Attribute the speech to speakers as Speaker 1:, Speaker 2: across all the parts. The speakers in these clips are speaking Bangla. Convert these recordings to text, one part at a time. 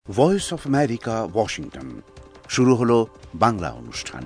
Speaker 1: Voice of America, Washington. শুরু হলো বাংলা অনুষ্ঠান।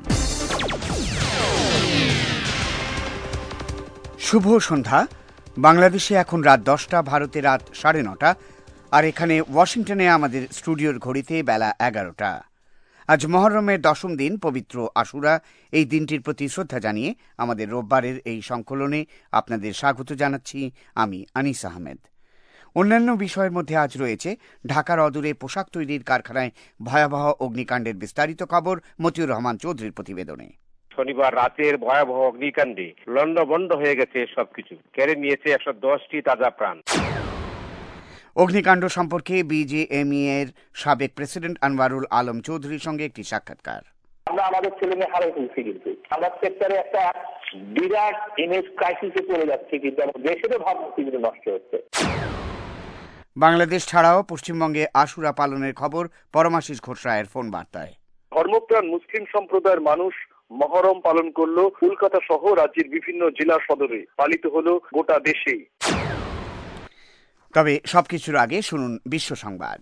Speaker 1: শুভ সন্ধ্যা। বাংলাদেশে এখন রাত 10টা, ভারতে রাত 9:30, আর এখানে ওয়াশিংটনে আমাদের স্টুডিওর ঘড়িতে বেলা 11টা। আজ মহরমের 10ম দিন, পবিত্র আশুরা। এই দিনটির প্রতি শ্রদ্ধা জানিয়ে আমাদের রোববারের এই সংকলনে আপনাদের স্বাগত জানাচ্ছি আমি আনিস আহমেদ। অন্যান্য বিষয়ের মধ্যে আজ রয়েছে ঢাকার অদূরে পোশাক তৈরির কারখানায় ভয়াবহ অগ্নিকাণ্ডের বিস্তারিত খবর মতিউর রহমান চৌধুরীর প্রতিবেদনে।
Speaker 2: শনিবার রাতের ভয়াবহ অগ্নিকাণ্ডে লণ্ডভণ্ড হয়ে গেছে সবকিছু, কেড়ে নিয়েছে 110টি তাজা প্রাণ।
Speaker 1: অগ্নিকাণ্ড সম্পর্কে বিজেএমই এর সাবেক প্রেসিডেন্ট আনোয়ারুল আলম চৌধুরীর সঙ্গে একটি সাক্ষাৎকার।
Speaker 3: আমরা আমাদের ছেলে মেয়ে হারাই ফেলছি, কিন্তু আমরা সেক্টরে একটা বিরাট ইমেজ ক্রাইসিসে চলে যাচ্ছি, কিন্তু দেশেরও ভাবমূর্তি কিন্তু নষ্ট হচ্ছে।
Speaker 1: বাংলাদেশ ছাড়াও পশ্চিমবঙ্গে আশুরা পালনের খবর পরমাশিস ঘোষ রায়ের ফোন বার্তায়।
Speaker 4: ধর্মপ্রাণ মুসলিম সম্প্রদায়ের মানুষ মহরম পালন করলো কলকাতা সহ রাজ্যের বিভিন্ন জেলা সদরে, পালিত হলো গোটা দেশেই।
Speaker 1: তবে সবকিছুর আগে শুনুন বিশ্ব সংবাদ।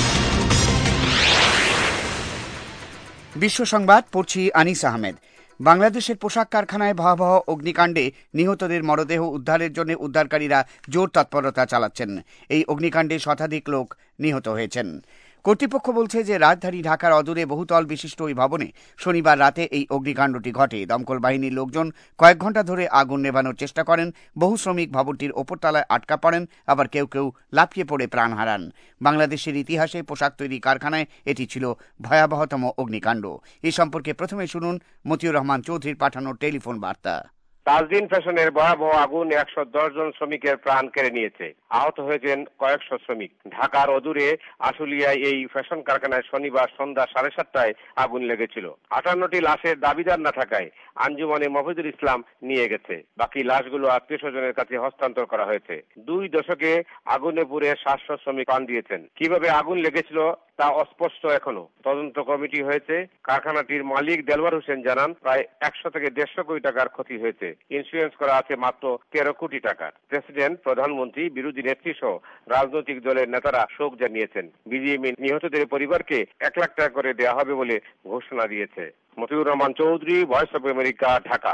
Speaker 1: বিশ্ব সংবাদ পড়ছি আনিস আহমেদ। বাংলাদেশের পোশাক কারখানায় ভয়াবহ অগ্নিকাণ্ডে নিহতদের মরদেহ উদ্ধারের জন্য উদ্ধারকারীরা জোর তৎপরতা চালাচ্ছেন। এই অগ্নিকাণ্ডে শতাধিক লোক নিহত হয়েছেন। কর্তৃপক্ষ বলছে যে রাজধানী ঢাকার অদূরে বহুতল বিশিষ্ট ওই ভবনে শনিবার রাতে এই অগ্নিকাণ্ডটি ঘটে। দমকল বাহিনীর লোকজন কয়েক ঘণ্টা ধরে আগুন নেভানোর চেষ্টা করেন। বহু শ্রমিক ভবনটির ওপরতলায় আটকা পড়েন, আবার কেউ কেউ লাফিয়ে পড়ে প্রাণ হারান। বাংলাদেশের ইতিহাসে পোশাক তৈরি কারখানায় এটি ছিল ভয়াবহতম অগ্নিকাণ্ড। এ সম্পর্কে প্রথমে শুনুন মতিউর রহমান চৌধুরীর পাঠানো টেলিফোন বার্তা।
Speaker 2: তাজদিন ফ্যাশনের ভয়াবহ আগুন 110 জন শ্রমিকের প্রাণ কেড়ে নিয়েছে। আহত হয়েছেন কয়েকশো শ্রমিক। ঢাকার অদূরে আশুলিয়ায় এই ফ্যাশন কারখানায় শনিবার সন্ধ্যা 7:30টায় আগুন লেগেছিল। 58টি লাশের দাবিদার না থাকায় আঞ্জুমানে মফিদুল ইসলাম নিয়ে গেছে। বাকি লাশগুলো আত্মীয় স্বজনের কাছে হস্তান্তর করা হয়েছে। 2 দশকে আগুনে পুড়ে 700 শ্রমিক প্রাণ দিয়েছেন। কিভাবে আগুন লেগেছিল তা অস্পষ্ট এখনো। তদন্ত কমিটি হয়েছে। কারখানাটির মালিক দেলওয়ার হোসেন জানান, প্রায় 100 থেকে 150 কোটি টাকার ক্ষতি হয়েছে। ইন্স্যুরেন্স করা আছে মাত্র 13 কোটি টাকার। প্রেসিডেন্ট, প্রধানমন্ত্রী, বিরোধী নেত্রী সহ রাজনৈতিক দলের নেতারা শোক জানিয়েছেন। বিজেপি নিহতদের পরিবারকে 1 লাখ টাকা করে দেওয়া হবে বলে ঘোষণা দিয়েছে। Motiur Rahman Chowdhury, Voice of America, Dhaka.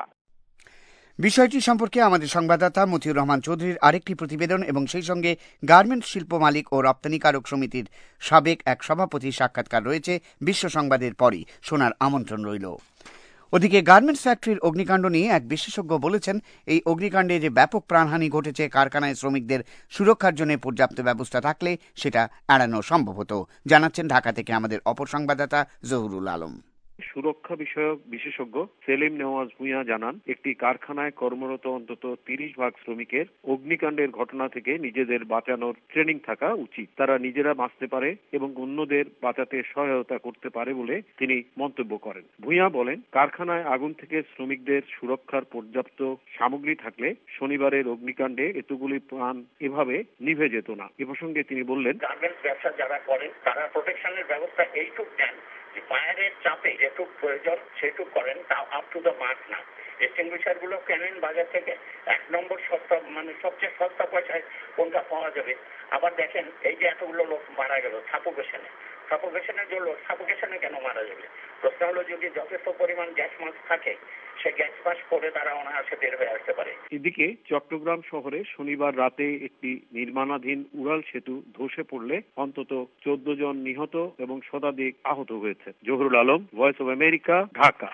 Speaker 1: বিষয়টি সম্পর্কে আমাদের সংবাদদাতা মতিউর রহমান চৌধুরীর আরেকটি প্রতিবেদন এবং সেই সঙ্গে গার্মেন্টস শিল্প মালিক ও রপ্তানিকারক সমিতির সাবেক এক সভাপতির সাক্ষাৎকার রয়েছে বিশ্ব সংবাদের পরই, শোনার আমন্ত্রণ রইল। ওদিকে গার্মেন্টস ফ্যাক্টরির অগ্নিকাণ্ড নিয়ে এক বিশেষজ্ঞ বলেছেন, এই অগ্নিকাণ্ডে যে ব্যাপক প্রাণহানি ঘটেছে, কারখানায় শ্রমিকদের সুরক্ষার জন্য পর্যাপ্ত ব্যবস্থা থাকলে সেটা এড়ানো সম্ভব হতো। জানাচ্ছেন ঢাকা থেকে আমাদের অপর সংবাদদাতা জহুরুল আলম।
Speaker 4: সুরক্ষা বিষয়ক বিশেষজ্ঞ সেলিম নেওয়াজ ভূঁইয়া জানান, একটি কারখানায় কর্মরত অন্তত 30% শ্রমিকের অগ্নিকাণ্ডের ঘটনা থেকে নিজেদের বাঁচানোর ট্রেনিং থাকা উচিত। তারা নিজেরা বাঁচতে পারে এবং অন্যদের বাঁচাতে সহায়তা করতে পারে বলে তিনি মন্তব্য করেন। ভূঁইয়া বলেন, কারখানায় আগুন থেকে শ্রমিকদের সুরক্ষার পর্যাপ্ত সামগ্রী থাকলে শনিবারের অগ্নিকাণ্ডে এতগুলি প্রাণ এভাবে নিভে যেত না। এ প্রসঙ্গে তিনি বললেন,
Speaker 3: গার্মেন্টস ব্যবসা যারা করেন তারা প্রোটেকশনের ব্যবস্থা এইটুক দেন যে ফায়ারের চাপে যেটুক প্রয়োজন সেটুক করেন, তাও আপ টু দ্য মার্ক না। এক্সটিংগুইশার গুলো কেনেন বাজার থেকে, 1 নম্বর সস্তা, সবচেয়ে সস্তা পয়সায় কোনটা পাওয়া যাবে। আবার দেখেন, এই যে এতগুলো লোক মারা গেল সাফোকেশনের জন্য, সাফোকেশনে কেন মারা যাবে? প্রশ্ন হলো, যদি যথেষ্ট পরিমাণ গ্যাস মাস্ক থাকে, সে গ্যাস মাস্ক করে তারা অনায়াসে বের হয়ে আসতে পারে।
Speaker 4: এদিকে চট্টগ্রাম শহরে শনিবার রাতে একটি নির্মাণাধীন উড়াল সেতু ধসে পড়লে অন্তত 14 জন নিহত এবং শতাধিক আহত হয়েছে। Zahurul Alam, Voice of America, Dhaka.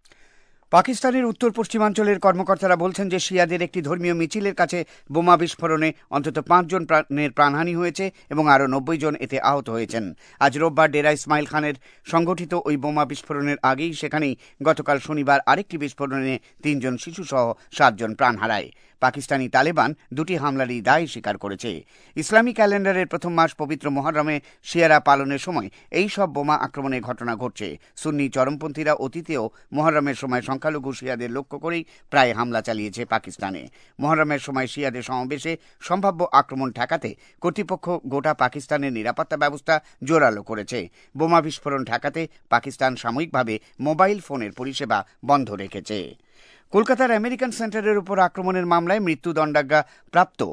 Speaker 1: পাকিস্তানের উত্তর পশ্চিমাঞ্চলের কর্মকর্তারা বলছেন যে শিয়াদের একটি ধর্মীয় মিছিলের কাছে বোমা বিস্ফোরণে অন্তত 5 জনের প্রাণহানি হয়েছে এবং আরও 90 জন এতে আহত হয়েছেন। আজ রোববার ডেরা ইসমাইল খানের সংগঠিত ওই বোমা বিস্ফোরণের আগেই সেখানেই গতকাল শনিবার আরেকটি বিস্ফোরণে 3 জন শিশুসহ 7 জন প্রাণ হারায়। পাকিস্তানি তালেবান 2টি হামলারই দায় স্বীকার করেছে। ইসলামী ক্যালেন্ডারের প্রথম মাস পবিত্র মহরমে শিয়ারা পালনের সময় এই সব বোমা আক্রমণের ঘটনা ঘটছে। সুন্নি চরমপন্থীরা অতীতেও মহরমের সময় সংখ্যালঘু শিয়াদের লক্ষ্য করেই প্রায় হামলা চালিয়েছে পাকিস্তানে। মহরমের সময় শিয়াদের সমাবেশে সম্ভাব্য আক্রমণ ঠেকাতে কর্তৃপক্ষ গোটা পাকিস্তানের নিরাপত্তা ব্যবস্থা জোরালো করেছে। বোমা বিস্ফোরণ ঠেকাতে পাকিস্তান সাময়িকভাবে মোবাইল ফোনের পরিষেবা বন্ধ রেখেছে। কলকাতার আমেরিকান সেন্টারের উপর আক্রমণের মামলায় মৃত্যুদণ্ডাজ্ঞা প্রাপ্ত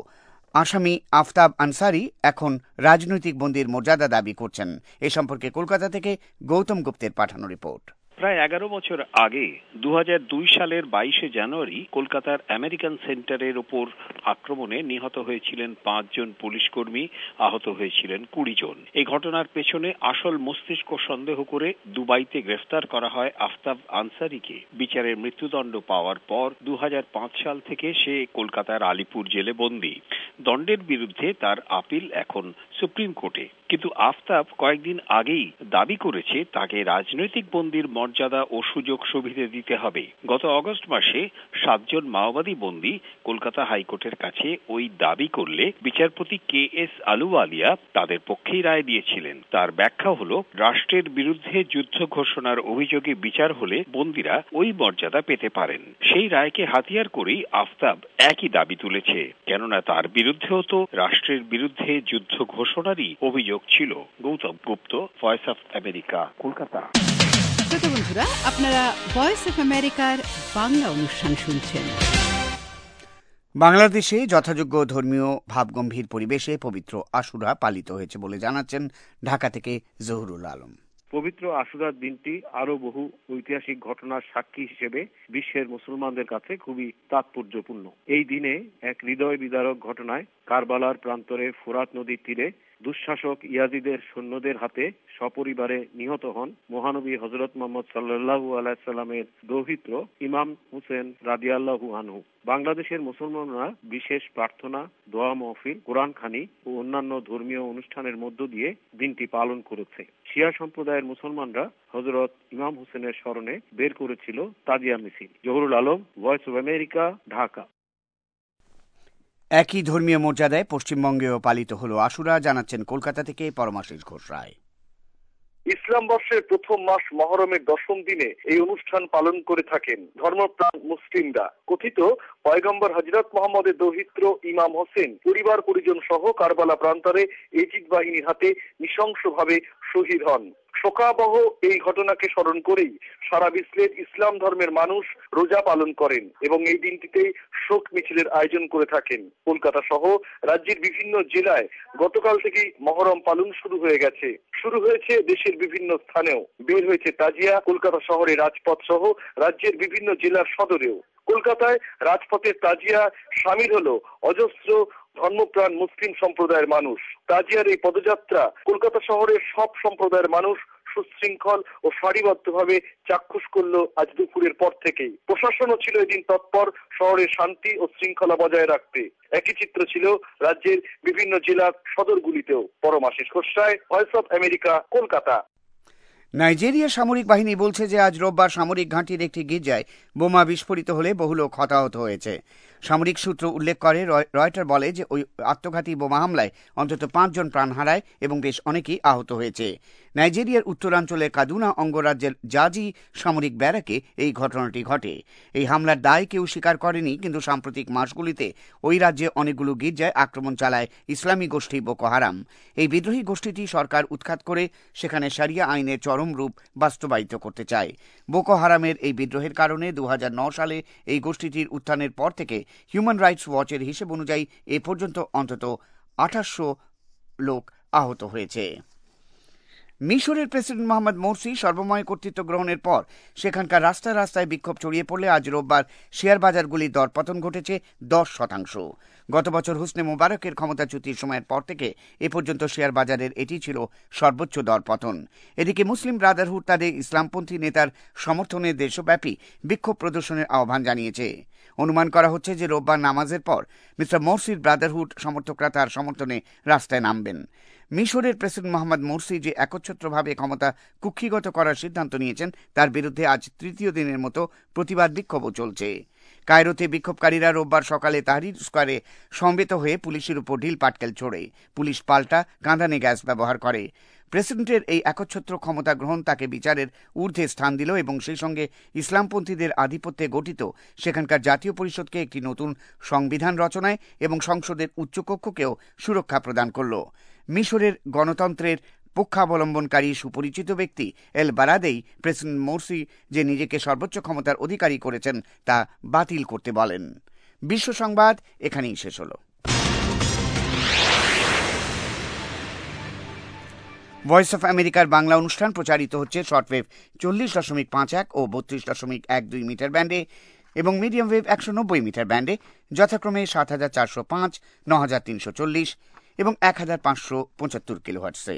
Speaker 1: আসামি আফতাব আনসারি এখন রাজনৈতিক বন্দীর মর্যাদা দাবি করছেন। এ সম্পর্কে কলকাতা থেকে গৌতম গুপ্তের পাঠানো রিপোর্ট।
Speaker 5: প্রায় 11 বছর আগে 2002 সালের 22শে জানুয়ারি কলকাতার আমেরিকান সেন্টারের ওপর আক্রমণে নিহত হয়েছিলেন 5 জন পুলিশ কর্মী, আহত হয়েছিলেন 20 জন। এই ঘটনার পেছনে আসল মস্তিষ্ক সন্দেহ করে দুবাইতে গ্রেফতার করা হয় আফতাব আনসারিকে। বিচারের মৃত্যুদণ্ড পাওয়ার পর 2005 সাল থেকে সে কলকাতার আলিপুর জেলে বন্দী। দণ্ডের বিরুদ্ধে তার আপিল এখন সুপ্রিম কোর্টে। কিন্তু আফতাব কয়েকদিন আগেই দাবি করেছে তাকে রাজনৈতিক বন্দীর মর্যাদা ও সুযোগ সুবিধা দিতে হবে। গত আগস্ট মাসে 7 জন মাওবাদী বন্দী কলকাতা হাইকোর্টের কাছে ওই দাবি করলে বিচারপতি KS আলুওয়ালিয়া তাদের পক্ষেই রায় দিয়েছিলেন। তার ব্যাখ্যা হলো, রাষ্ট্রের বিরুদ্ধে যুদ্ধ ঘোষণার অভিযোগে বিচার হলে বন্দীরা ওই মর্যাদা পেতে পারেন। সেই রায়কে হাতিয়ার করেই আফতাব একই দাবি তুলেছে, কেননা তার বিরুদ্ধেও তো রাষ্ট্রের বিরুদ্ধে যুদ্ধ ঘোষণারই অভিযোগ ছিল। Gautam Gupta, Voice of America, Kolkata.
Speaker 6: শ্রোতা বন্ধুরা, আপনারা ভয়েস অফ আমেরিকার বাংলা অনুষ্ঠান শুনছেন।
Speaker 1: বাংলাদেশে যথাযোগ্য ধর্মীয় ভাবগম্ভীর পরিবেশে পবিত্র আশুরা পালিত হয়েছে বলে জানাচ্ছেন ঢাকা থেকে জহুরুল আলম।
Speaker 4: পবিত্র আশুরার দিনটি আরো বহু ঐতিহাসিক ঘটনার সাক্ষী হিসেবে বিশ্বের মুসলমানদের কাছে খুবই তাৎপর্যপূর্ণ। এই দিনে এক হৃদয় বিদারক ঘটনায় কারবালার প্রান্তরে ফোরাত নদীর তীরে দুঃশাসক ইয়াজিদের সৈন্যদের হাতে সপরিবারে নিহত হন মহানবী হযরত মুহাম্মদ সাল্লাল্লাহু আলাইহি সাল্লামের দৌহিত্র ইমাম হুসেন রাদিয়াল্লাহু আনহু। বাংলাদেশের মুসলমানরা বিশেষ প্রার্থনা, দোয়া মাহফিল, কোরআন খানি ও অন্যান্য ধর্মীয় অনুষ্ঠানের মধ্য দিয়ে দিনটি পালন করেছে। শিয়া সম্প্রদায়ের মুসলমানরা হযরত ইমাম হুসেনের স্মরণে বের করেছিল তাজিয়া মিছিল। Zahurul Alam, Voice of America, Dhaka.
Speaker 1: একই ধর্মীয় মর্যাদায় পশ্চিমবঙ্গেও পালিত হলো আশুরা, জানাচ্ছেন কলকাতা থেকে পরমাশিস ঘোষ রায়।
Speaker 7: ইসলাম বর্ষের প্রথম মাস মহরমের 10ম দিনে এই অনুষ্ঠান পালন করে থাকেন ধর্মপ্রাণ মুসলিমরা। কথিত পয়গম্বর হযরত মুহাম্মদের দৌহিত্র ইমাম হোসেন পরিবার পরিজন সহ কারবালা প্রান্তরে এজিদ বাহিনীর হাতে নৃশংসভাবে শহীদ হন। শোকাবহ এই ঘটনাকে স্মরণ করেই সারা বিশ্বের ইসলাম ধর্মের মানুষ রোজা পালন করেন এবং এই দিনটিতে শোক মিছিলের আয়োজন করে থাকেন। কলকাতা সহ রাজ্যের বিভিন্ন জেলায় গতকাল থেকেই মহরম পালন শুরু হয়ে গেছে। শুরু হয়েছে দেশের বিভিন্ন স্থানেও, বের হয়েছে তাজিয়া। কলকাতা শহরে রাজপথ সহ রাজ্যের বিভিন্ন জেলার সদরেও। কলকাতায় রাজপথের তাজিয়া সামিল হলো অজস্র ধর্মপ্রাণ মুসলিম সম্প্রদায়ের মানুষ। তাজিয়ার এই পদযাত্রা কলকাতা শহরের সব সম্প্রদায়ের মানুষ সুশৃঙ্খল ও সারিবদ্ধভাবে চাক্ষুষ করলো আজ দুপুরের পর থেকেই। প্রশাসনও ছিল এদিন তৎপর শহরের শান্তি ও শৃঙ্খলা বজায় রাখতে। একই চিত্র ছিল রাজ্যের বিভিন্ন জেলার সদরগুলিতেও। Paramashis Ghosh Roy, Voice of America, Kolkata.
Speaker 1: Nigeria সামরিক বাহিনী বলছে যে আজ রোববার সামরিক ঘাঁটির একটি গির্জায় বোমা বিস্ফোরিত হলে বহু লোক হতাহত হয়েছে। সামরিক সূত্র উল্লেখ করে রয়টার বলে যে ওই আত্মঘাতী বোমা হামলায় অন্তত 5 জন প্রাণ হারায় এবং বেশ অনেকেই আহত হয়েছে। নাইজেরিয়ার উত্তরাঞ্চলের কাদুনা অঙ্গরাজ্যের জাজি সামরিক ব্যারাকে এই ঘটনাটি ঘটে। এই হামলার দায় কেউ স্বীকার করেনি, কিন্তু সাম্প্রতিক মাসগুলিতে ওই রাজ্যে অনেকগুলো গির্জায় আক্রমণ চালায় ইসলামী গোষ্ঠী বোকো হারাম। এই বিদ্রোহী গোষ্ঠীটি সরকার উৎখাত করে সেখানে শরিয়া আইনের চরম রূপ বাস্তবায়িত করতে চায়। বোকো হারামের এই বিদ্রোহের কারণে 2009 সালে এই গোষ্ঠীটির উত্থানের পর থেকে হিউম্যান রাইটস ওয়াচের হিসেব অনুযায়ী এ পর্যন্ত অন্তত 2800 লোক আহত হয়েছে। মিশরের প্রেসিডেন্ট মোহাম্মদ মোরসি সর্বময় কর্তৃত্ব গ্রহণের পর সেখানকার রাস্তায় রাস্তায় বিক্ষোভ ছড়িয়ে পড়লে আজ রোববার শেয়ার বাজারগুলির দরপতন ঘটেছে 10%। গত বছর হোসনে মোবারকের ক্ষমতাচ্যুতির সময়ের পর থেকে এ পর্যন্ত শেয়ার বাজারের এটি ছিল সর্বোচ্চ দরপতন। এদিকে মুসলিম ব্রাদারহুড তাদের ইসলামপন্থী নেতার সমর্থনে দেশব্যাপী বিক্ষোভ প্রদর্শনের আহ্বান জানিয়েছে। অনুমান করা হচ্ছে যে রোববার নামাজের পর মিস্টার মোরসির ব্রাদারহুড সমর্থকরা তার সমর্থনে রাস্তায় নামবেন। মিশরের প্রেসিডেন্ট মোহাম্মদ মোরসি যে একচ্ছত্রভাবে ক্ষমতা কুক্ষিগত করার সিদ্ধান্ত নিয়েছেন তার বিরুদ্ধে আজ তৃতীয় দিনের মতো প্রতিবাদ বিক্ষোভও চলছে। কায়রোতে বিক্ষোভকারীরা রোববার সকালে তাহরির স্কোয়ারে সমবেত হয়ে পুলিশের উপর ঢিল পাটকেল ছোড়ে। পুলিশ পাল্টা কাঁদানে গ্যাস ব্যবহার করে। প্রেসিডেন্টের এই একচ্ছত্র ক্ষমতা গ্রহণ তাকে বিচারের ঊর্ধ্বে স্থান দিল এবং সেই সঙ্গে ইসলামপন্থীদের আধিপত্যে গঠিত সেখানকার জাতীয় পরিষদকে একটি নতুন সংবিধান রচনায় এবং সংসদের উচ্চকক্ষকেও সুরক্ষা প্রদান করল। মিশরের গণতন্ত্রের পক্ষাবলম্বনকারী সুপরিচিত ব্যক্তি এল বারাদেই প্রেসিডেন্ট মোরসি যে নিজেকে সর্বোচ্চ ক্ষমতার অধিকারী করেছেন তা বাতিল করতে বলেন। বিশ্ব সংবাদ এখানেই শেষ হল। ভয়েস অফ আমেরিকার বাংলা অনুষ্ঠান প্রচারিত হচ্ছে শর্টওয়েভ 40.51 ও 32.12 মিটার ব্যান্ডে এবং মিডিয়াম ওয়েভ 190 মিটার ব্যান্ডে যথাক্রমে ৭৪০৫, ৯৩৪০ এবং ১৫৭৫ কিলোহার্টজে।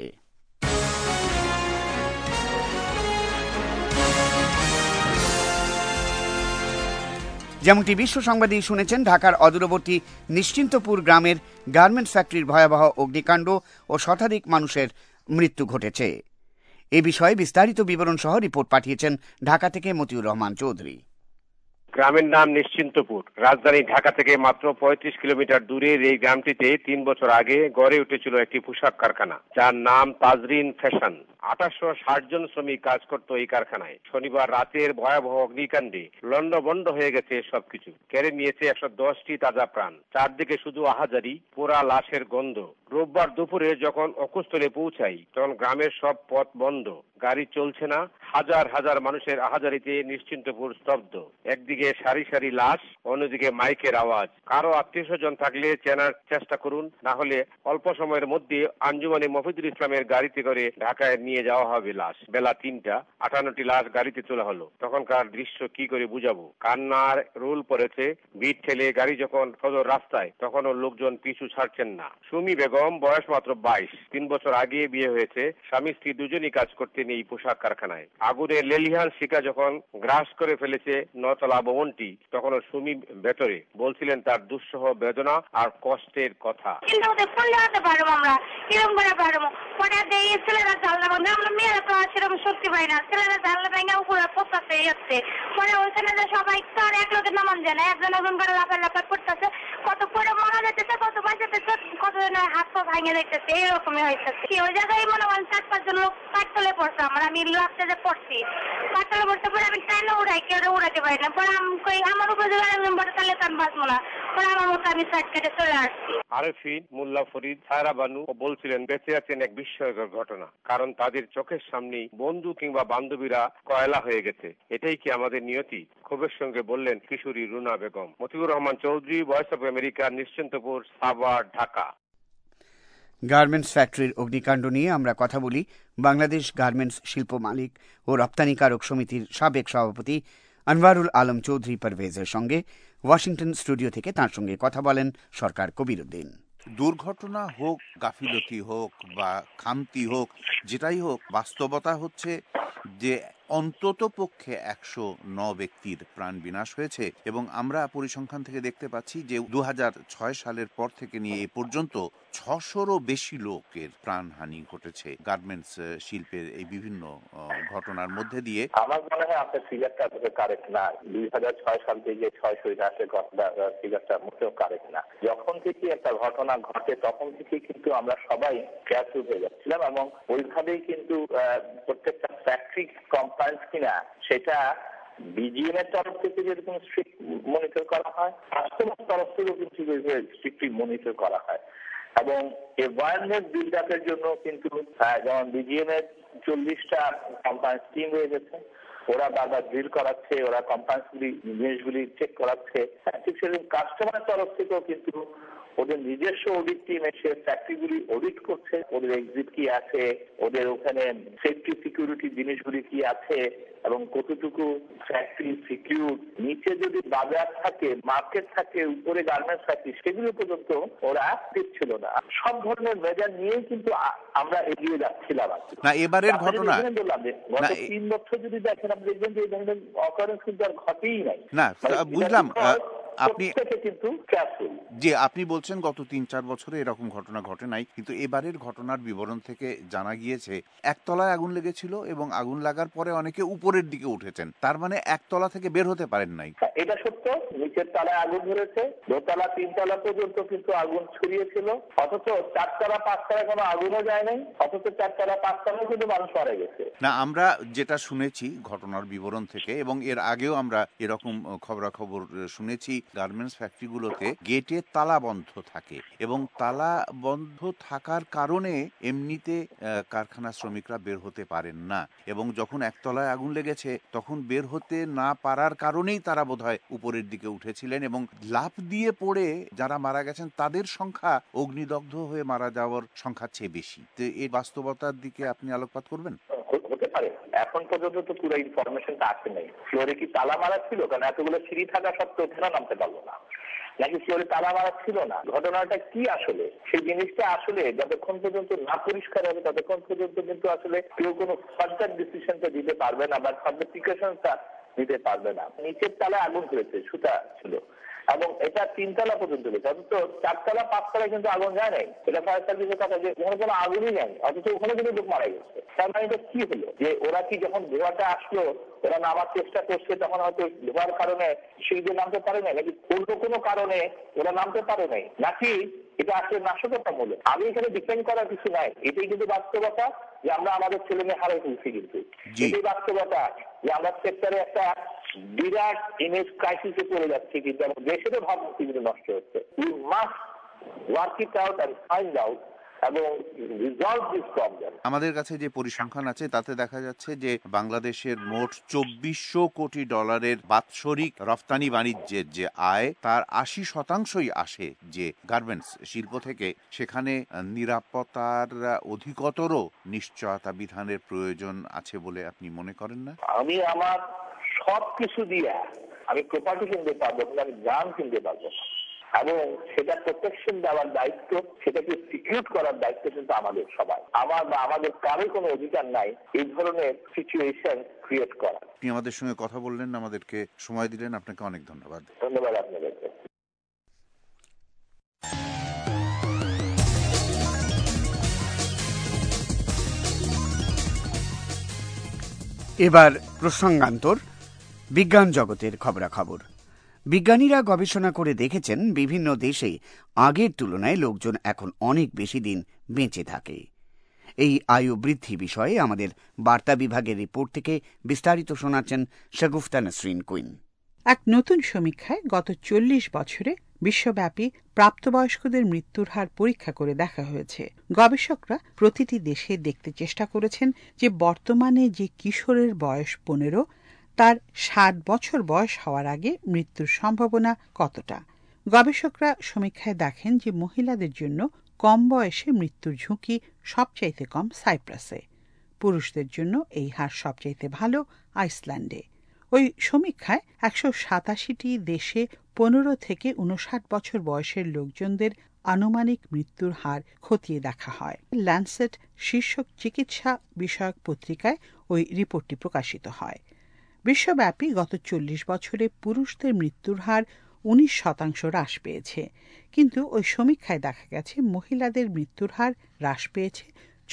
Speaker 1: যেমনটি বিশ্ব সংবাদে শুনেছেন, ঢাকার অদূরবর্তী নিশ্চিন্তপুর গ্রামের গার্মেন্টস ফ্যাক্টরির ভয়াবহ অগ্নিকাণ্ড ও শতাধিক মানুষের মৃত্যু ঘটেছে। এ বিষয়ে বিস্তারিত বিবরণ সহ রিপোর্ট পাঠিয়েছেন ঢাকা থেকে মতিউর রহমান চৌধুরী।
Speaker 2: গ্রামের নাম নিশ্চিন্তপুর। রাজধানী ঢাকা থেকে মাত্র ৩৫ কিলোমিটার দূরের এই গ্রামটিতে ৩ বছর আগে গড়ে উঠেছিল একটি পোশাক কারখানা, যার নাম তাজরিন ফ্যাশন। ৮৬০ জন শ্রমিক কাজ করত এই কারখানায়। শনিবার রাতের ভয়াবহ অগ্নিকাণ্ডে লন্ডভন্ড হয়ে গেছে সবকিছু। কেড়ে নিয়েছে ১১০টি তাজা প্রাণ। চারদিকে শুধু আহাজারি, পোড়া লাশের গন্ধ। রোববার দুপুরে যখন অকুস্থলে পৌঁছাই, তখন গ্রামের সব পথ বন্ধ, গাড়ি চলছে না। হাজার হাজার মানুষের আহাজারিতে নিশ্চিন্তপুর স্তব্ধ। একদিকে সারি সারি লাশ, অন্যদিকে মাইকের আওয়াজ। কারো আত্মীয় স্বজন থাকলে চেনার চেষ্টা করুন, না হলে অল্প সময়ের মধ্যে আঞ্জুমানে মফিদুল ইসলামের গাড়িতে করে ঢাকায় নিয়ে যাওয়া হবে লাশ। বেলা ৩টা, ৫৮টি লাশ গাড়িতে তোলা হলো। তখনকার দৃশ্য কি করে বুঝাবো? কান্নার রোল পড়েছে। ভিড় ঠেলে গাড়ি যখন সদর রাস্তায়, তখনও লোকজন পিছু ছাড়ছেন না। সুমি বেগম, বয়স মাত্র ২২। ৩ বছর আগে বিয়ে হয়েছে। স্বামী স্ত্রী দুজনই কাজ করতেন এই পোশাক কারখানায়। আগুনের লেলিহান শিখা যখন গ্রাস করে ফেলেছে ৯তলা ভবনটি, তখনও সুমি ভেতরে বলছিলেন তার দুঃসহ বেদনা আর কষ্টের কথা।
Speaker 8: শক্তি পাই না, ছেলেরা জানলা ভেঙে উপরে পোস্তাতে যাচ্ছে, পরে ওইখানে সবাই তার এক লোকের নামান যায় না, একজন একজন করে লাফার লাফার করতেছে, কত করে মারা যেতেছে, কত বাঁচাতেছে, কতজনের হাত পা ভাঙে দেখতেছে, এইরকমই হয়েছে। ওই জায়গায় মনে হয় ৪-৫ লোক পাটতলে পড়ছে। আমি লাস্টে যে পড়ছি, পাটতলে পড়তে পরে আমি টাইলে উড়াই, কেউ উড়াতে পারি না। পরে আমার উপরে তাহলে তার বাঁচবো না, পরে আমার মতো আমি সাইড কেটে চলে আসছি।
Speaker 2: আরেফিন, মোল্লা ফরিদ, সায়রা বানু বলছিলেন বেঁচে আছেন এক বিস্ময়কর ঘটনা, কারণ তাদের চোখের সামনেই বন্ধু কিংবা বান্ধবীরা কয়লা হয়ে গেছে। এটাই কি আমাদের নিয়তি? ক্ষোভের সঙ্গে বললেন কিশোরী Runa Begum. Motiur Rahman Chowdhury, Voice of America, Nishchintapur, Savar, Dhaka.
Speaker 1: Garments ফ্যাক্টরির অগ্নিকাণ্ড নিয়ে আমরা কথা বলি বাংলাদেশ গার্মেন্টস শিল্প মালিক ও রপ্তানিকারক সমিতির সাবেক সভাপতি আনওয়ারুল আলম চৌধুরী পারভেজের সঙ্গে। ওয়াশিংটন স্টুডিও থেকে তার সঙ্গে কথা বলেন সরকার কবিরউদ্দিন।
Speaker 9: দুর্ঘটনা হোক, গাফিলতি হোক বা খামতি হোক, যেটাই হোক, বাস্তবতা হচ্ছে যে অন্তত পক্ষে ১০৯ ব্যক্তির প্রাণ বিনাশ হয়েছে এবং আমরা পরিসংখ্যান থেকে দেখতে পাচ্ছি যে ২০০৬ সালের পর থেকে নিয়ে এ পর্যন্ত ৬০০রও বেশি লোকের প্রাণহানি ঘটেছে গার্মেন্টস শিল্পের এই বিভিন্ন ঘটনার মধ্যে দিয়ে।
Speaker 3: আমার মনে হয় আপনার ফিগারটা কারেক্ট না। ২০০৬ সাল থেকে ৬০০ ফিগারটা মোটেও কারেক্ট না। যখন থেকে একটা ঘটনা ঘটে তখন থেকে কিন্তু আমরা সবাই কেয়ারফুল হয়ে যাচ্ছিলাম এবং ওইভাবেই কিন্তু প্রত্যেকটা ফ্যাক্টরি কম্পাইন্স কিনা সেটা বিজিএম এর তরফ থেকে যেরকম স্ট্রিক্ট মনিটর করা হয়, কাস্টমার তরফ থেকেও কিন্তু স্ট্রিক্টলি মনিটর করা হয় এবং এনভায়রনমেন্ট বিল্ড আপের জন্য কিন্তু যেমন বিজিএম এর 40টা কম্পাইন্স টিম হয়ে গেছে, ওরা বারবার ড্রিল করাচ্ছে, ওরা কম্পাইন্সগুলি জিনিসগুলি চেক করাচ্ছে। ঠিক সেরকম কাস্টমারের তরফ থেকেও কিন্তু ওদের নিজস্ব অডিট টিম এসে ফ্যাক্টরিগুলি অডিট করছে, ওদের এক্সিট কি আছে, ওদের ওখানে সেফটি সিকিউরিটি জিনিসগুলি কি আছে এবং কতটুকু ফ্যাক্টরি সিকিউর। নিচে যদি বাজার থাকে, মার্কেট থাকে, উপরে গার্মেন্টস ফ্যাক্টরি, সেগুলো পর্যন্ত ওরা ঠিক ছিল না। সব ধরনের মেজার নিয়ে কিন্তু আমরা এগিয়ে যাচ্ছিলাম।
Speaker 9: না, এবারের ঘটনা
Speaker 3: বললাম যে গত ৩ বছর যদি দেখেন আপনি দেখবেন যে এই ধরনের অকারেন্স কিন্তু আর ঘটেই নাই।
Speaker 9: না, বুঝলাম আপনি
Speaker 3: কিন্তু
Speaker 9: যে আপনি বলছেন গত ৩-৪ বছরে এরকম ঘটনা ঘটে নাই, কিন্তু এবারের ঘটনার বিবরণ থেকে জানা গিয়েছে একতলায় আগুন লেগেছিল এবং আগুন লাগার পরে অনেকে উপরের দিকে উঠেছেন, তার মানে একতলা থেকে বের হতে পারেন নাই।
Speaker 3: এটা সত্য, নিচের তলায় আগুন ধরেছে, দোতলা ৩তলা পর্যন্ত কিন্তু আগুন ছড়িয়েছিল, অথচ ৪তলা ৫তলা কোনো আগুনও যায় নাই, অথচ ৪তলা ৫তলাও কিন্তু মানুষ মারা গেছে।
Speaker 9: না, আমরা যেটা শুনেছি ঘটনার বিবরণ থেকে, এবং এর আগেও আমরা এরকম খবরাখবর শুনেছি গার্মেন্টস ফ্যাক্টরিগুলোতে গেটে তালা বন্ধ থাকে এবং তালা বন্ধ থাকার কারণে এমনিতে কারখানা শ্রমিকরা বের হতে পারেন না, এবং যখন একতলায় আগুন লেগেছে তখন বের হতে না পারার কারণেই তারা বোধহয় উপরের দিকে উঠেছিলেন, এবং লাফ দিয়ে পড়ে যারা মারা গেছেন তাদের সংখ্যা অগ্নিদগ্ধ হয়ে মারা যাওয়ার সংখ্যার চেয়ে বেশি। তো এই বাস্তবতার দিকে আপনি আলোকপাত করবেন?
Speaker 3: হতে পারে, এখন পর্যন্ত তো পুরো ইনফরমেশনটা আসে নাই। ফ্লোরে কি তালা মারা ছিল? কারণ এতগুলো সিঁড়ি থাকা সত্ত্বেও কেন নামতে পারলো না? নাকি ফ্লোরে তালা মারা ছিল না? ঘটনাটা কি আসলে? সেই জিনিসটা আসলে যতক্ষণ পর্যন্ত না পরিষ্কার হবে ততক্ষণ পর্যন্ত কিন্তু আসলে কেউ কোনো ফার্দার ডিসিশনটা দিতে পারবে না বা ফার্দার প্রিকশনটা দিতে পারবে না। নিচের তালায় আগুন হয়েছে, সুতা ছিল, এবং এটা 3 তলা পর্যন্ত গেছে, অথচ 4 তলা 5 তলায় কিন্তু আগুন যায় নাই। এটা ফায়ার সার্ভিসের কথা যে ওখানে কোনো আগুনই নেই, অথচ ওখানে কিন্তু লোক মারা গেছে। তার মানে এটা কি হলো? যে ওরা কি যখন ধোঁয়াটা আসলো ওরা নামার চেষ্টা করছে তখন হয়তো ধোঁয়ার কারণে সিঁড়িতে নামতে পারে নাই, নাকি অন্য কোনো কারণে ওরা নামতে পারে নাই, নাকি এটা আসলে নাশকতামূলক? আমি এখানে ডিপেন্ড করার কিছু নাই। এটাই কিন্তু বাস্তবতা যে আমরা আমাদের ছেলে মেয়ে হারিয়ে ফেলছি। কিন্তু এটাই বাস্তবতা যে আমরা সেক্টরে একটা বিরাট ইমেজ ক্রাইসিসে পড়ে যাচ্ছে, কিন্তু দেশেরও ভাবমূর্তি কিন্তু নষ্ট হচ্ছে। We must work it out and find out এবং রিজলভ দিস প্রবলেম।
Speaker 9: আমাদের কাছে যে পরিসংখ্যান আছে তাতে দেখা যাচ্ছে যে বাংলাদেশের মোট 2400 কোটি ডলারের বাৎসরিক রফতানি বাণিজ্যের যে আয় তার 80% আসে যে গার্মেন্টস শিল্প থেকে। সেখানে নিরাপত্তার অধিকতর নিশ্চয়তা বিধানের প্রয়োজন আছে বলে আপনি মনে করেন না?
Speaker 3: আমি আমার সবকিছু দিয়ে আমি প্রপার্টি কিনতে পারবো, আমি জান কিনতে পারবো না, এবং সেটা প্রোটেকশন দেওয়ার দায়িত্ব, সেটাকে সিকিউর করার দায়িত্ব কিন্তু আমাদের সবাই। আমার বা আমাদের কারোর কোনো অধিকার নাই এই ধরনের সিচুয়েশন ক্রিয়েট করা।
Speaker 9: আপনি আমাদের সঙ্গে কথা বললেন, আমাদেরকে সময় দিলেন, আপনাকে অনেক ধন্যবাদ।
Speaker 3: ধন্যবাদ আপনাদেরকে।
Speaker 1: এবার প্রসঙ্গান্তর, বিজ্ঞান জগতের খবরাখবর। বিজ্ঞানীরা গবেষণা করে দেখেছেন বিভিন্ন দেশে আগের তুলনায় লোকজন এখন অনেক বেশি দিন বেঁচে থাকে। এই আয়ু বৃদ্ধি বিষয়ে আমাদের বার্তা বিভাগের রিপোর্ট থেকে বিস্তারিত শোনাচ্ছেন শাগুফতা নাসরিন কুইন।
Speaker 6: এক নতুন সমীক্ষায় গত 40 বছরে বিশ্বব্যাপী প্রাপ্তবয়স্কদের মৃত্যুর হার পরীক্ষা করে দেখা হয়েছে। গবেষকরা প্রতিটি দেশে দেখতে চেষ্টা করেছেন যে বর্তমানে যে কিশোরের বয়স 15, তার 60 বছর বয়স হওয়ার আগে মৃত্যুর সম্ভাবনা কতটা। গবেষকরা সমীক্ষায় দেখেন যে মহিলাদের জন্য কম বয়সে মৃত্যুর ঝুঁকি সবচাইতে কম সাইপ্রাসে। পুরুষদের জন্য এই হার সবচাইতে ভালো আইসল্যান্ডে। ওই সমীক্ষায় 187টি দেশে 15 থেকে 59 বছর বয়সের লোকজনদের আনুমানিক মৃত্যুর হার খতিয়ে দেখা হয়। ল্যান্সেট শীর্ষক চিকিৎসা বিষয়ক পত্রিকায় ওই রিপোর্টটি প্রকাশিত হয়। বিশ্বব্যাপী গত 40 বছরে পুরুষদের মৃত্যুর হার 19% হ্রাস পেয়েছে, কিন্তু ওই সমীক্ষায় দেখা গেছে মহিলাদের মৃত্যুর হার হ্রাস পেয়েছে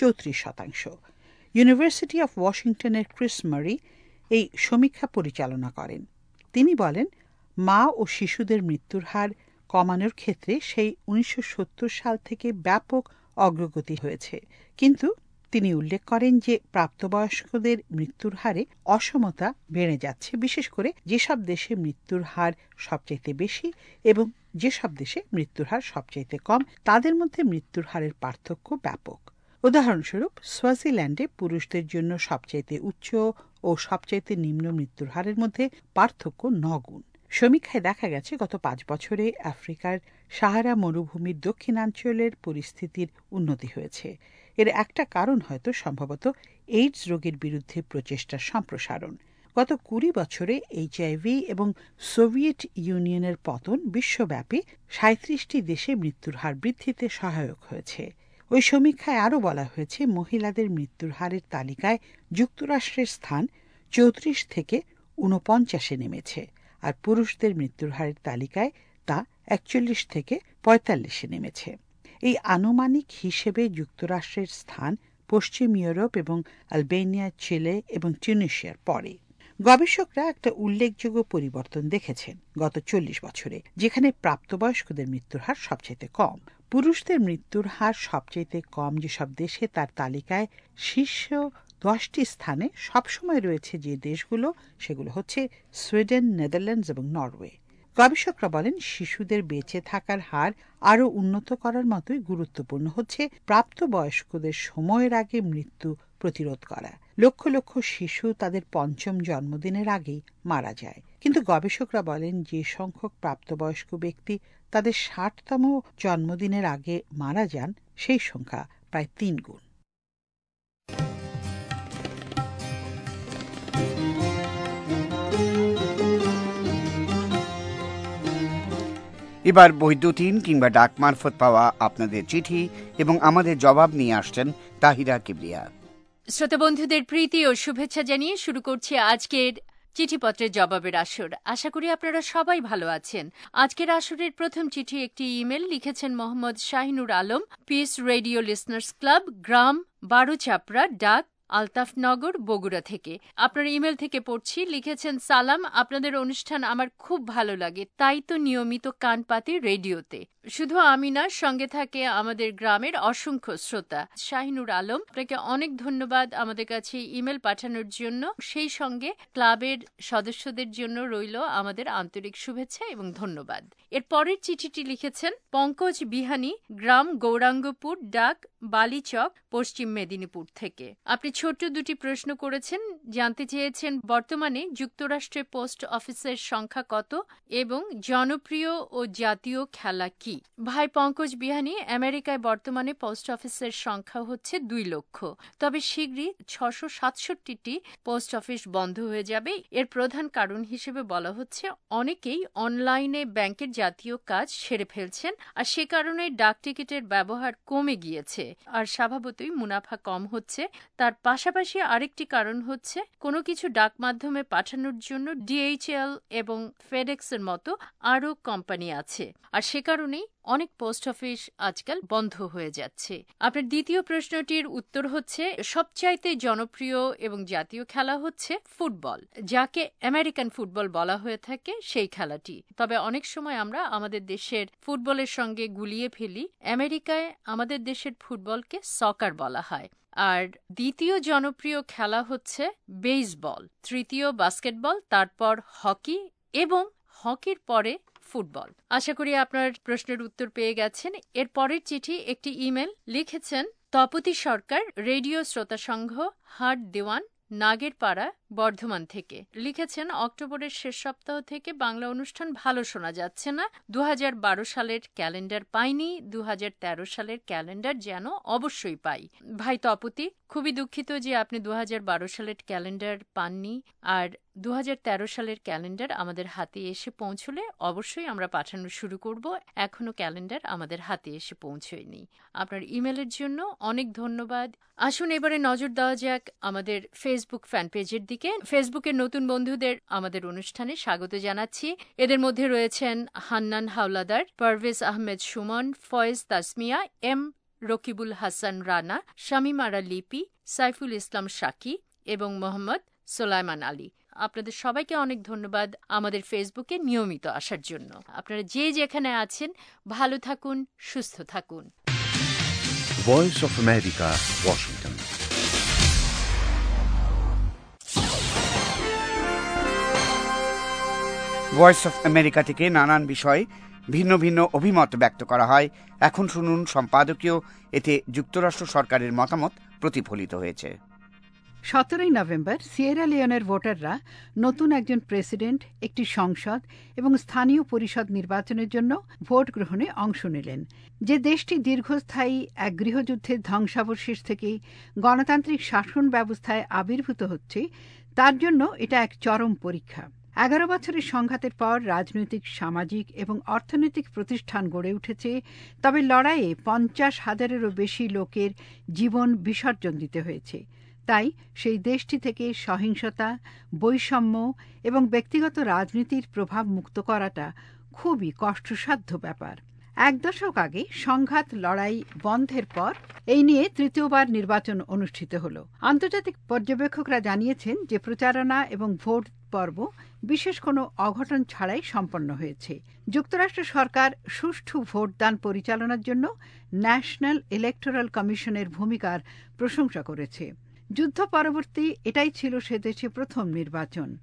Speaker 6: 34%। ইউনিভার্সিটি অফ ওয়াশিংটনের ক্রিস মারি এই সমীক্ষা পরিচালনা করেন। তিনি বলেন, মা ও শিশুদের মৃত্যুর হার কমানোর ক্ষেত্রে সেই 1970 সাল থেকে ব্যাপক অগ্রগতি হয়েছে, কিন্তু তিনি উল্লেখ করেন যে প্রাপ্তবয়স্কদের মৃত্যুর হারে অসমতা বেড়ে যাচ্ছে, বিশেষ করে যেসব দেশে মৃত্যুর হার সবচাইতে বেশি এবং যেসব দেশে মৃত্যুর হার সবচাইতে কম, তাদের মধ্যে মৃত্যুর হারের পার্থক্য ব্যাপক। উদাহরণস্বরূপ, সোয়াজিল্যান্ডে পুরুষদের জন্য সবচাইতে উচ্চ ও সবচাইতে নিম্ন মৃত্যুর হারের মধ্যে পার্থক্য 9 গুণ। সমীক্ষায় দেখা গেছে গত 5 বছরে আফ্রিকার সাহারা মরুভূমির দক্ষিণাঞ্চলের পরিস্থিতির উন্নতি হয়েছে। এর একটা কারণ হয়তো সম্ভবত এইডস রোগের বিরুদ্ধে প্রচেষ্টার সম্প্রসারণ। গত 20 বছরে এইচআইভি এবং সোভিয়েত ইউনিয়নের পতন বিশ্বব্যাপী 37টি দেশে মৃত্যুর হার বৃদ্ধিতে সহায়ক হয়েছে। ওই সমীক্ষায় আরও বলা হয়েছে মহিলাদের মৃত্যুর হারের তালিকায় যুক্তরাষ্ট্রের স্থান 34 থেকে 49-এ নেমেছে, আর পুরুষদের মৃত্যুর হারের তালিকায় তা 41 থেকে 45-এ নেমেছে। এই আনুমানিক হিসেবে যুক্তরাষ্ট্রের স্থান পশ্চিম ইউরোপ এবং আলবেনিয়া, চিলে এবং টিউনিশিয়ার পরে। গবেষকরা একটা উল্লেখযোগ্য পরিবর্তন দেখেছেন গত 40 বছরে, যেখানে প্রাপ্তবয়স্কদের মৃত্যুর হার সবচাইতে কম। পুরুষদের মৃত্যুর হার সবচাইতে কম যেসব দেশে, তার তালিকায় শীর্ষ 10টি স্থানে সবসময় রয়েছে যে দেশগুলো, সেগুলো হচ্ছে সুইডেন, নেদারল্যান্ডস এবং নরওয়ে। গবেষকরা বলেন শিশুদের বেঁচে থাকার হার আরও উন্নত করার মতোই গুরুত্বপূর্ণ হচ্ছে প্রাপ্তবয়স্কদের সময়ের আগে মৃত্যু প্রতিরোধ করা। লক্ষ লক্ষ শিশু তাদের পঞ্চম জন্মদিনের আগেই মারা যায়, কিন্তু গবেষকরা বলেন যে সংখ্যক প্রাপ্তবয়স্ক ব্যক্তি তাদের ৬০তম জন্মদিনের আগে মারা যান সেই সংখ্যা প্রায় ৩ গুণ।
Speaker 1: এবার বৈদ্যুতিন কিংবা ডাক মারফত পাওয়া আপনাদের চিঠি এবং আমাদের জবাব নিয়ে আসছেন তাহিরা কিবরিয়া।
Speaker 10: শ্রোতা বন্ধুদের প্রীতি ও শুভেচ্ছা জানিয়ে শুরু করছি আজকের চিঠিপত্রের জবাবের আসর। আশা করি আপনারা সবাই ভালো আছেন। আজকের আসরের প্রথম চিঠি একটি ইমেল লিখেছেন Mohammad Shahinur Alam, Peace Radio Listeners Club, গ্রাম বারোচাপড়া, ডাক আলতাফনগর, বগুড়া থেকে। আপনার ইমেল থেকে পড়ছি। লিখেছেন, সালাম, আপনাদের অনুষ্ঠান আমার খুব ভালো লাগে, তাই তো নিয়মিত কান পাতি রেডিওতে। শুধু আমি না, সঙ্গে থাকে আমাদের গ্রামের অসংখ্য শ্রোতা। শাহিনুর আলম, আপনাকে অনেক ধন্যবাদ আমাদের কাছে ইমেল পাঠানোর জন্য। সেই সঙ্গে ক্লাবের সদস্যদের জন্য রইল আমাদের আন্তরিক শুভেচ্ছা এবং ধন্যবাদ। এর পরের চিঠিটি লিখেছেন পঙ্কজ বিহানি, গ্রাম গৌরাঙ্গপুর, ডাক বালিচক, পশ্চিম মেদিনীপুর থেকে। আপনি ছোট্ট দুটি প্রশ্ন করেছেন। জানতে চেয়েছেন বর্তমানে যুক্তরাষ্ট্রে পোস্ট অফিসের সংখ্যা কত এবং জনপ্রিয় ও জাতীয় খেলা কি। ভাই পঙ্কজ বিহানি, আমেরিকায় বর্তমানে পোস্ট অফিসের সংখ্যা হচ্ছে 2 লক্ষ। তবে শীঘ্রই 667টি পোস্ট অফিস বন্ধ হয়ে যাবে। এর প্রধান কারণ হিসেবে বলা হচ্ছে অনেকেই অনলাইনে ব্যাংকের জাতীয় কাজ সেরে ফেলছেন, আর সে কারণে ডাক টিকিটের ব্যবহার কমে গিয়েছে, আর স্বভাবতই মুনাফা কম হচ্ছে। তার পাশাপাশি আরেকটি কারণ হচ্ছে কোনো কিছু ডাক মাধ্যমে পাঠানোর জন্য DHL এবং ফেডেক্সের মতো আরও কোম্পানি আছে, আর সে কারণেই অনেক পোস্ট অফিস আজকাল বন্ধ হয়ে যাচ্ছে। আপনার দ্বিতীয় প্রশ্নটির উত্তর হচ্ছে সবচাইতে জনপ্রিয় এবং জাতীয় খেলা হচ্ছে ফুটবল, যাকে আমেরিকান ফুটবল বলা হয়ে থাকে, সেই খেলাটি। তবে অনেক সময় আমরা আমাদের দেশের ফুটবলের সঙ্গে গুলিয়ে ফেলি। আমেরিকায় আমাদের দেশের ফুটবলকে সকার বলা হয়। আর দ্বিতীয় জনপ্রিয় খেলা হচ্ছে বেসবল, তৃতীয় বাস্কেটবল, তারপর হকি এবং হকির পরে ফুটবল। আশা করি আপনার প্রশ্নের উত্তর পেয়ে গেছেন। এর পরের চিঠি একটি ইমেল লিখেছেন তপতি সরকার, রেডিও শ্রোতা সংঘ, হাট দেওয়ান, নাগেরপাড়া, বর্ধমান থেকে। লিখেছেন, অক্টোবরের শেষ সপ্তাহ থেকে বাংলা অনুষ্ঠান ভালো শোনা যাচ্ছে না। 2012 সালের ক্যালেন্ডার পাইনি, 2013 সালের ক্যালেন্ডার যেন অবশ্যই পাই। ভাই তপতি, খুবই দুঃখিত যে আপনি 2012 সালের ক্যালেন্ডার পাননি, আর 2013 সালের ক্যালেন্ডার আমাদের হাতে এসে পৌঁছলে অবশ্যই আমরা পাঠানো শুরু করব। এখনো ক্যালেন্ডার আমাদের হাতে এসে পৌঁছয়নি। আপনার ইমেলের জন্য অনেক ধন্যবাদ। আসুন এবারে নজর দেওয়া যাক আমাদের ফেসবুক ফ্যান পেজের দিকে। ফেসবুকের নতুন বন্ধুদের আমাদের অনুষ্ঠানে স্বাগত জানাচ্ছি। এদের মধ্যে রয়েছেন হান্নান হাওলাদার, পারভেজ আহমেদ সুমন, ফয়েজ তাসমিয়া, এম রকিবুল হাসান রানা, শামীম আরা লিপি, সাইফুল ইসলাম শাকি এবং মোহাম্মদ সোলাইমান আলী। আপনাদের সবাইকে অনেক ধন্যবাদ আমাদের ফেসবুকে নিয়মিত আসার জন্য। আপনারা যে যেখানে আছেন ভালো থাকুন, সুস্থ থাকুন।
Speaker 11: Voice of America, Washington.
Speaker 1: Voice of America থেকে নানান বিষয়ে ভিন্ন ভিন্ন অভিমত ব্যক্ত করা হয়। এখন শুনুন সম্পাদকীয়। এতে যুক্তরাষ্ট্র সরকারের মতামত প্রতিফলিত হয়েছে।
Speaker 12: 17 নভেম্বর সিয়েরা লিওনের ভোটাররা নতুন একজন প্রেসিডেন্ট, একটি সংসদ এবং স্থানীয় পরিষদ নির্বাচনের জন্য ভোট গ্রহণে অংশ নিলেন। যে দেশটি দীর্ঘস্থায়ী এক গৃহযুদ্ধের ধ্বংসাবশেষ থেকে গণতান্ত্রিক শাসন ব্যবস্থায় আবির্ভূত হচ্ছে, তার জন্য এটা এক চরম পরীক্ষা। 11 বছরের সংঘাতের পর রাজনৈতিক, সামাজিক এবং অর্থনৈতিক প্রতিষ্ঠান গড়ে উঠেছে, তবে লড়াইয়ে 50,000-এরও বেশি লোকের জীবন বিসর্জন দিতে হয়েছে। তাই সেই দেশটি থেকে সহিংসতা, বৈষম্য এবং ব্যক্তিগত রাজনীতির প্রভাব মুক্ত করাটা খুবই কষ্টসাধ্য ব্যাপার। 1 দশক আগে সংঘাত লড়াই বন্ধের পর এই নিয়ে তৃতীয়বার নির্বাচন অনুষ্ঠিত হল। আন্তর্জাতিক পর্যবেক্ষকরা জানিয়েছেন যে প্রচারণা এবং ভোট পর্ব বিশেষ কোনো অঘটন ছাড়াই সম্পন্ন হয়েছে। যুক্তরাষ্ট্র সরকার সুষ্ঠু ভোটদান পরিচালনার জন্য ন্যাশনাল ইলেকটোরাল কমিশনের ভূমিকার প্রশংসা করেছে। যুদ্ধ পরবর্তী এটাই ছিল সে দেশে প্রথম নির্বাচন।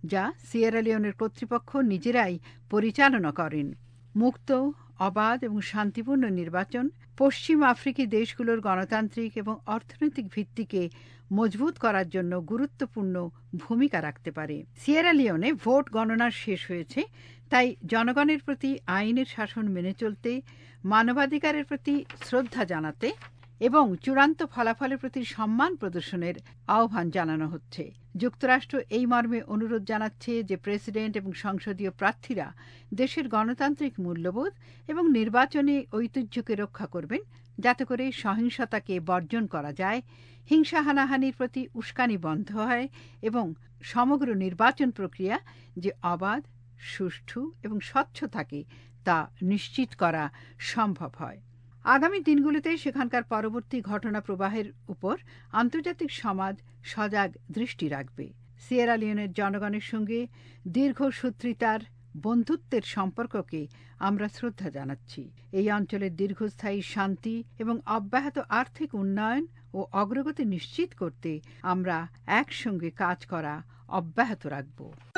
Speaker 12: যা সিয়েরা লিওনের কর্তৃপক্ষ নিজেরাই পরিচালনা করেন। মুক্ত, অবাধ এবং শান্তিপূর্ণ নির্বাচন পশ্চিম আফ্রিকি দেশগুলোর গণতান্ত্রিক এবং অর্থনৈতিক ভিত্তিকে মজবুত করার জন্য গুরুত্বপূর্ণ ভূমিকা রাখতে পারে। সিয়েরা লিওনে ভোট গণনা শেষ হয়েছে, তাই জনগণের প্রতি আইনের শাসন মেনে চলতে, মানবাধিকারের প্রতি শ্রদ্ধা জানাতে এবং চূড়ান্ত ফলাফলের প্রতি সম্মান প্রদর্শনের আহ্বান জানানো হচ্ছে। যুক্তরাষ্ট্র এই মর্মে অনুরোধ জানাচ্ছে যে প্রেসিডেন্ট এবং সংসদীয় প্রার্থীরা দেশের গণতান্ত্রিক মূল্যবোধ এবং নির্বাচনী ঐতিহ্যকে রক্ষা করবেন, যাতে করে সহিংসতাকে বর্জন করা যায়, হিংসা হানাহানির প্রতি উস্কানি বন্ধ হয় এবং সমগ্র নির্বাচন প্রক্রিয়া যে অবাধ, সুষ্ঠু এবং স্বচ্ছ থাকে তা নিশ্চিত করা সম্ভব হয়। আগামী দিনগুলোতে সেখানকার পরবর্তী ঘটনা প্রবাহের উপর আন্তর্জাতিক সমাজ সজাগ দৃষ্টি রাখবে। সিয়েরা লিওনের জনগণের সঙ্গে দীর্ঘসূত্রিতার বন্ধুত্বের সম্পর্ককে আমরা শ্রদ্ধা জানাচ্ছি। এই অঞ্চলের দীর্ঘস্থায়ী শান্তি এবং অব্যাহত আর্থিক উন্নয়ন ও অগ্রগতি নিশ্চিত করতে আমরা একসঙ্গে কাজ করা অব্যাহত রাখব।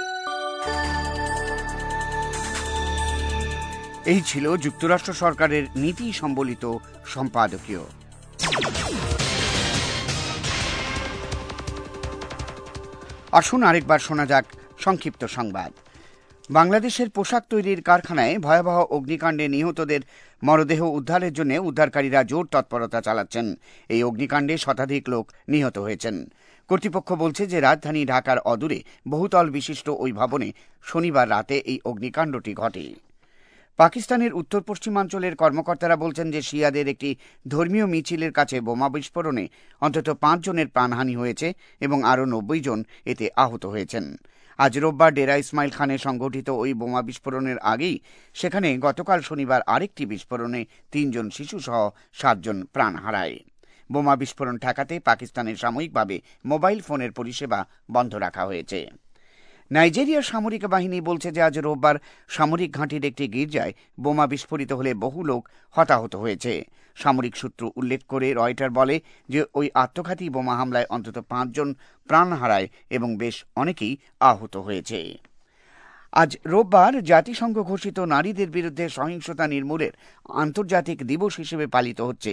Speaker 1: এই ছিল যুক্তরাষ্ট্র সরকারের নীতি সম্বলিত সম্পাদকীয়। আসুন আরেকবার শোনা যাক সংক্ষিপ্ত সংবাদ। বাংলাদেশের পোশাক তৈরির কারখানায় ভয়াবহ অগ্নিকাণ্ডে নিহতদের মরদেহ উদ্ধারের জন্য উদ্ধারকারীরা জোর তৎপরতা চালাচ্ছেন। এই অগ্নিকাণ্ডে শতাধিক লোক নিহত হয়েছেন। কর্তৃপক্ষ বলছে যে রাজধানী ঢাকার অদূরে বহুতল বিশিষ্ট ওই ভবনে শনিবার রাতে এই অগ্নিকাণ্ডটি ঘটে। পাকিস্তানের উত্তর পশ্চিমাঞ্চলের কর্মকর্তারা বলছেন যে শিয়াদের একটি ধর্মীয় মিছিলের কাছে বোমা বিস্ফোরণে অন্তত 5 জনের প্রাণহানি হয়েছে এবং আরও 90 জন এতে আহত হয়েছেন। আজ রোববার ডেরা ইসমাইল খানে সংঘটিত ওই বোমা বিস্ফোরণের আগেই সেখানে গতকাল শনিবার আরেকটি বিস্ফোরণে 3 জন শিশুসহ 7 জন প্রাণ হারায়। বোমা বিস্ফোরণ ঠেকাতে পাকিস্তানের সাময়িকভাবে মোবাইল ফোনের পরিষেবা বন্ধ রাখা হয়েছে। নাইজেরিয়ার সামরিক বাহিনী বলছে যে আজ রোববার সামরিক ঘাঁটির একটি গির্জায় বোমা বিস্ফোরিত হলে বহু লোক হতাহত হয়েছে। সামরিক সূত্র উল্লেখ করে রয়টার বলে যে ওই আত্মঘাতী বোমা হামলায় অন্তত 5 জন প্রাণ হারায় এবং বেশ অনেকেই আহত হয়েছে। আজ রোববার জাতিসংঘ ঘোষিত নারীদের বিরুদ্ধে সহিংসতা নির্মূলের আন্তর্জাতিক দিবস হিসেবে পালিত হচ্ছে।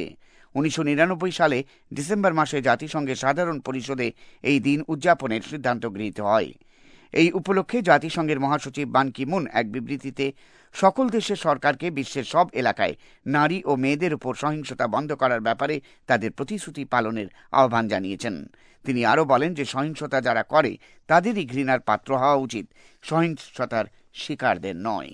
Speaker 1: 1999 সালে ডিসেম্বর মাসে জাতিসংঘের সাধারণ পরিষদে এই দিন উদযাপনের সিদ্ধান্ত গৃহীত হয়। এই উপলক্ষে জাতিসংঘের মহাসচিব বান কি মুন এক বিবৃতিতে সকল দেশের সরকারকে বিশ্বের সব এলাকায় নারী ও মেয়েদের উপর সহিংসতা বন্ধ করার ব্যাপারে তাদের প্রতিশ্রুতি পালনের আহ্বান জানিয়েছেন। তিনি আরও বলেন যে সহিংসতা যারা করে তাদেরই ঘৃণার পাত্র হওয়া উচিত, সহিংসতার শিকারদের নয়।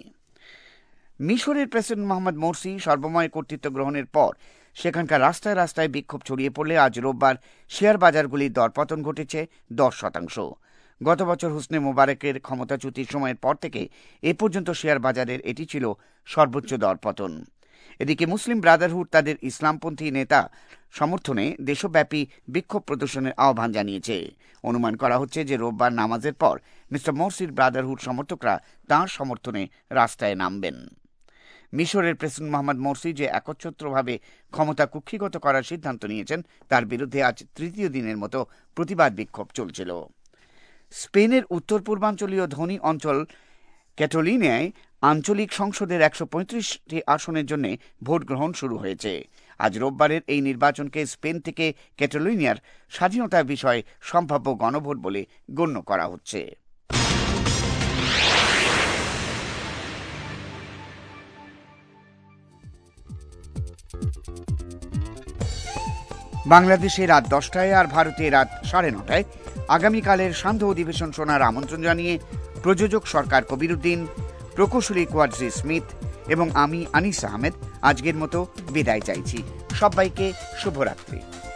Speaker 1: মিশরের প্রেসিডেন্ট মোহাম্মদ মোরসি সর্বময় কর্তৃত্ব গ্রহণের পর সেখানকার রাস্তায় রাস্তায় বিক্ষোভ ছড়িয়ে পড়লে আজ রোববার শেয়ার বাজারগুলির দরপতন ঘটেছে 10%। গত বছর হোসনে মোবারকের ক্ষমতাচ্যুতির সময়ের পর থেকে এ পর্যন্ত শেয়ার বাজারের এটি ছিল সর্বোচ্চ দরপতন। এদিকে মুসলিম ব্রাদারহুড তাদের ইসলামপন্থী নেতা সমর্থনে দেশব্যাপী বিক্ষোভ প্রদর্শনের আহ্বান জানিয়েছে। অনুমান করা হচ্ছে যে রোববার নামাজের পর মিস্টার মোরসির ব্রাদারহুড সমর্থকরা তাঁর সমর্থনে রাস্তায় নামবেন। মিশরের প্রেসিডেন্ট মোহাম্মদ মোরসি যে একচ্ছত্রভাবে ক্ষমতা কুক্ষিগত করার সিদ্ধান্ত নিয়েছেন তার বিরুদ্ধে আজ তৃতীয় দিনের মতো প্রতিবাদ বিক্ষোভ চলছিল। স্পেনের উত্তর পূর্বাঞ্চলীয় ধনী অঞ্চল ক্যাটালোনিয়ায় আঞ্চলিক সংসদের 135টি আসনের জন্য ভোট গ্রহণ শুরু হয়েছে। আজ রোববারের এই নির্বাচনকে স্পেন থেকে ক্যাটালোনিয়ার স্বাধীনতার বিষয়ে সম্ভাব্য গণভোট বলে গণ্য করা হচ্ছে। বাংলাদেশে রাত 10টায় আর ভারতে রাত 9:30টায় আগামীকালের সান্ধ্য অধিবেশন শোনার আমন্ত্রণ জানিয়ে প্রযোজক সরকার কবিরুদ্দিন, প্রকৌশলী কোয়াড্রি স্মিথ এবং আমি আনিস আহমেদ আজকের মতো বিদায় চাইছি। সবাইকে শুভরাত্রি।